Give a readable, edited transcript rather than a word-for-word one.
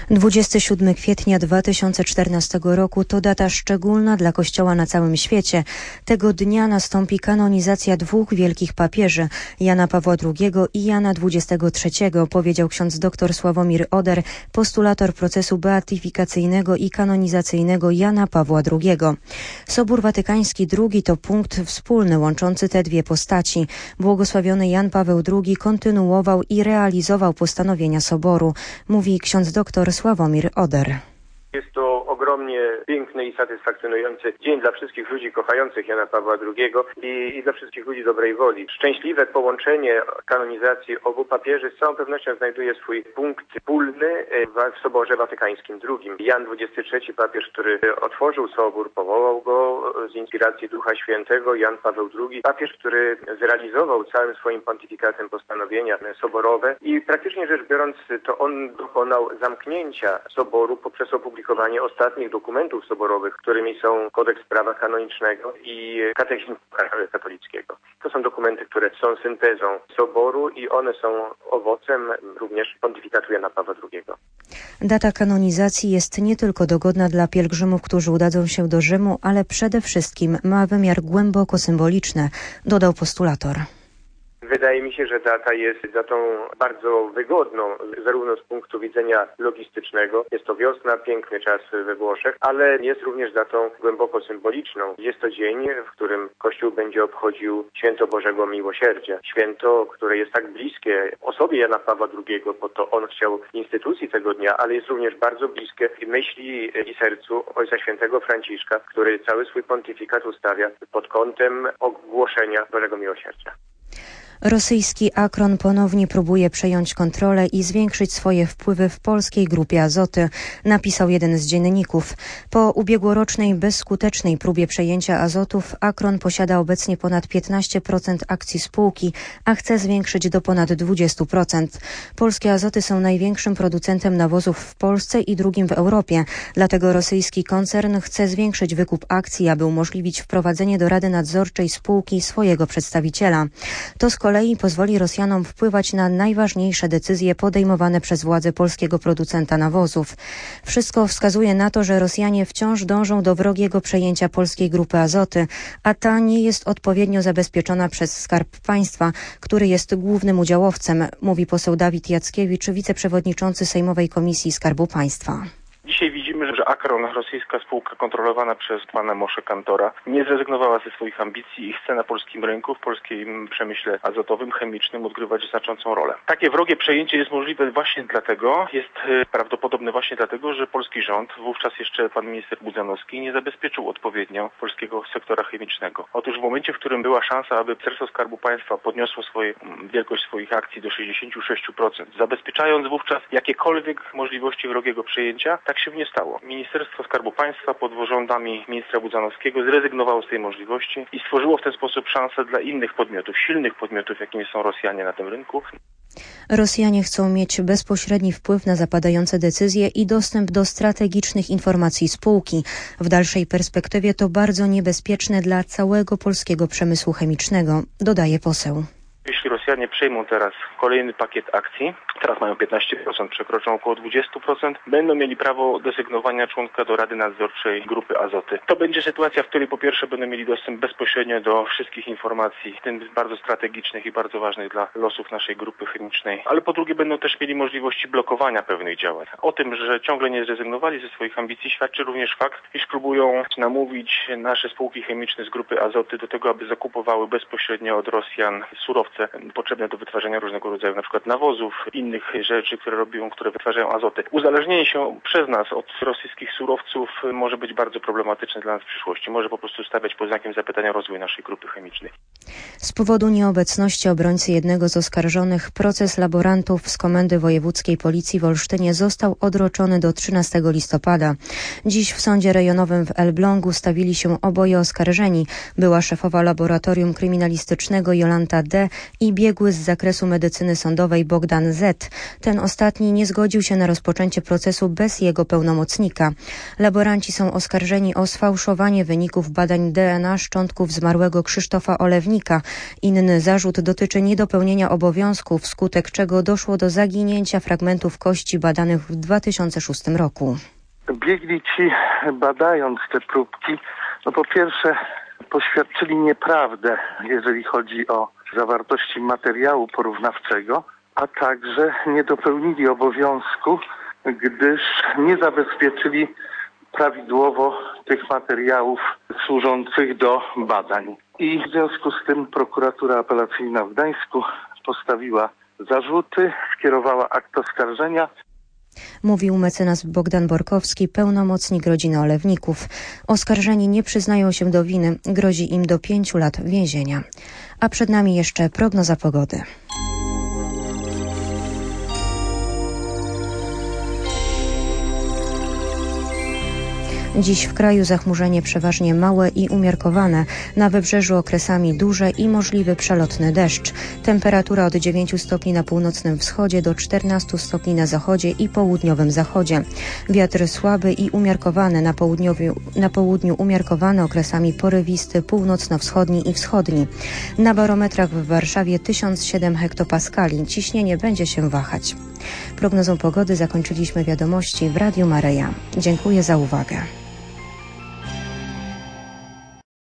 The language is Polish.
27 kwietnia 2014 roku to data szczególna dla Kościoła na całym świecie. Tego dnia nastąpi kanonizacja dwóch wielkich papieży, Jana Pawła II i Jana XXIII, powiedział ksiądz dr Sławomir Oder, postulator procesu beatyfikacyjnego i kanonizacyjnego Jana Pawła II. Sobór Watykański II to punkt wspólny łączący te dwie postaci. Błogosławiony Jan Paweł II kontynuował i realizował postanowienia Soboru, mówi ksiądz dr Sławomir Oder. Jest to ogromnie piękny i satysfakcjonujący dzień dla wszystkich ludzi kochających Jana Pawła II i dla wszystkich ludzi dobrej woli. Szczęśliwe połączenie kanonizacji obu papieży z całą pewnością znajduje swój punkt wspólny w Soborze Watykańskim II. Jan XXIII, papież, który otworzył Sobór, powołał go z inspiracji Ducha Świętego. Jan Paweł II, papież, który zrealizował całym swoim pontyfikatem postanowienia soborowe i praktycznie rzecz biorąc to on dokonał zamknięcia Soboru poprzez opublikowanie ostatnich dokumentów soborowych, którymi są Kodeks Prawa Kanonicznego i Katechizm Katolickiego. To są dokumenty, które są syntezą Soboru i one są owocem również pontyfikatu Jana Pawła II. Data kanonizacji jest nie tylko dogodna dla pielgrzymów, którzy udadzą się do Rzymu, ale przede wszystkim ma wymiar głęboko symboliczny, dodał postulator. Wydaje mi się, że data jest datą bardzo wygodną, zarówno z punktu widzenia logistycznego. Jest to wiosna, piękny czas we Włoszech, ale jest również datą głęboko symboliczną. Jest to dzień, w którym Kościół będzie obchodził Święto Bożego Miłosierdzia. Święto, które jest tak bliskie osobie Jana Pawła II, bo to on chciał instytucji tego dnia, ale jest również bardzo bliskie myśli i sercu Ojca Świętego Franciszka, który cały swój pontyfikat ustawia pod kątem ogłoszenia Bożego Miłosierdzia. Rosyjski Akron ponownie próbuje przejąć kontrolę i zwiększyć swoje wpływy w polskiej grupie Azoty, napisał jeden z dzienników. Po ubiegłorocznej bezskutecznej próbie przejęcia Azotów Akron posiada obecnie ponad 15% akcji spółki, a chce zwiększyć do ponad 20%. Polskie Azoty są największym producentem nawozów w Polsce i drugim w Europie. Dlatego rosyjski koncern chce zwiększyć wykup akcji, aby umożliwić wprowadzenie do Rady Nadzorczej spółki swojego przedstawiciela. To z kolei pozwoli Rosjanom wpływać na najważniejsze decyzje podejmowane przez władze polskiego producenta nawozów. Wszystko wskazuje na to, że Rosjanie wciąż dążą do wrogiego przejęcia polskiej grupy Azoty, a ta nie jest odpowiednio zabezpieczona przez Skarb Państwa, który jest głównym udziałowcem, mówi poseł Dawid Jackiewicz, wiceprzewodniczący Sejmowej Komisji Skarbu Państwa. Dzisiaj widzimy, że Akron, rosyjska spółka kontrolowana przez pana Moshe Kantora, nie zrezygnowała ze swoich ambicji i chce na polskim rynku, w polskim przemyśle azotowym, chemicznym odgrywać znaczącą rolę. Takie wrogie przejęcie jest możliwe właśnie dlatego, jest prawdopodobne właśnie dlatego, że polski rząd, wówczas jeszcze pan minister Budzanowski, nie zabezpieczył odpowiednio polskiego sektora chemicznego. Otóż w momencie, w którym była szansa, aby Ministerstwo Skarbu Państwa podniosło wielkość swoich akcji do 66%, zabezpieczając wówczas jakiekolwiek możliwości wrogiego przejęcia, tak się nie stało. Ministerstwo Skarbu Państwa pod rządami ministra Budzanowskiego zrezygnowało z tej możliwości i stworzyło w ten sposób szansę dla innych podmiotów, silnych podmiotów, jakimi są Rosjanie na tym rynku. Rosjanie chcą mieć bezpośredni wpływ na zapadające decyzje i dostęp do strategicznych informacji spółki. W dalszej perspektywie to bardzo niebezpieczne dla całego polskiego przemysłu chemicznego, dodaje poseł. Jeśli Rosjanie przejmą teraz kolejny pakiet akcji, teraz mają 15%, przekroczą około 20%, będą mieli prawo desygnowania członka do Rady Nadzorczej Grupy Azoty. To będzie sytuacja, w której po pierwsze będą mieli dostęp bezpośrednio do wszystkich informacji, w tym bardzo strategicznych i bardzo ważnych dla losów naszej grupy chemicznej, ale po drugie będą też mieli możliwości blokowania pewnych działań. O tym, że ciągle nie zrezygnowali ze swoich ambicji, świadczy również fakt, iż próbują namówić nasze spółki chemiczne z Grupy Azoty do tego, aby zakupowały bezpośrednio od Rosjan surowce potrzebne do wytwarzania różnego rodzaju na przykład nawozów, innych rzeczy, które wytwarzają azotę. Uzależnienie się przez nas od rosyjskich surowców może być bardzo problematyczne dla nas w przyszłości. Może po prostu stawiać pod znakiem zapytania rozwój naszej grupy chemicznej. Z powodu nieobecności obrońcy jednego z oskarżonych proces laborantów z Komendy Wojewódzkiej Policji w Olsztynie został odroczony do 13 listopada. Dziś w Sądzie Rejonowym w Elblągu stawili się oboje oskarżeni. Była szefowa laboratorium kryminalistycznego Jolanta D. i biegły z zakresu medycyny sądowej Bogdan Z. Ten ostatni nie zgodził się na rozpoczęcie procesu bez jego pełnomocnika. Laboranci są oskarżeni o sfałszowanie wyników badań DNA szczątków zmarłego Krzysztofa Olewnika. Inny zarzut dotyczy niedopełnienia obowiązków, wskutek czego doszło do zaginięcia fragmentów kości badanych w 2006 roku. Biegli ci, badając te próbki, po pierwsze poświadczyli nieprawdę, jeżeli chodzi o zawartości materiału porównawczego, a także nie dopełnili obowiązku, gdyż nie zabezpieczyli prawidłowo tych materiałów służących do badań. I w związku z tym prokuratura apelacyjna w Gdańsku postawiła zarzuty, skierowała akt oskarżenia. Mówił mecenas Bogdan Borkowski, pełnomocnik rodziny Olewników. Oskarżeni nie przyznają się do winy, grozi im do 5 lat więzienia. A przed nami jeszcze prognoza pogody. Dziś w kraju zachmurzenie przeważnie małe i umiarkowane. Na wybrzeżu okresami duże i możliwy przelotny deszcz. Temperatura od 9 stopni na północnym wschodzie do 14 stopni na zachodzie i południowym zachodzie. Wiatr słaby i umiarkowany, na południu umiarkowany, okresami porywisty, północno-wschodni i wschodni. Na barometrach w Warszawie 1007 hektopaskali. Ciśnienie będzie się wahać. Prognozą pogody zakończyliśmy wiadomości w Radiu Maryja. Dziękuję za uwagę.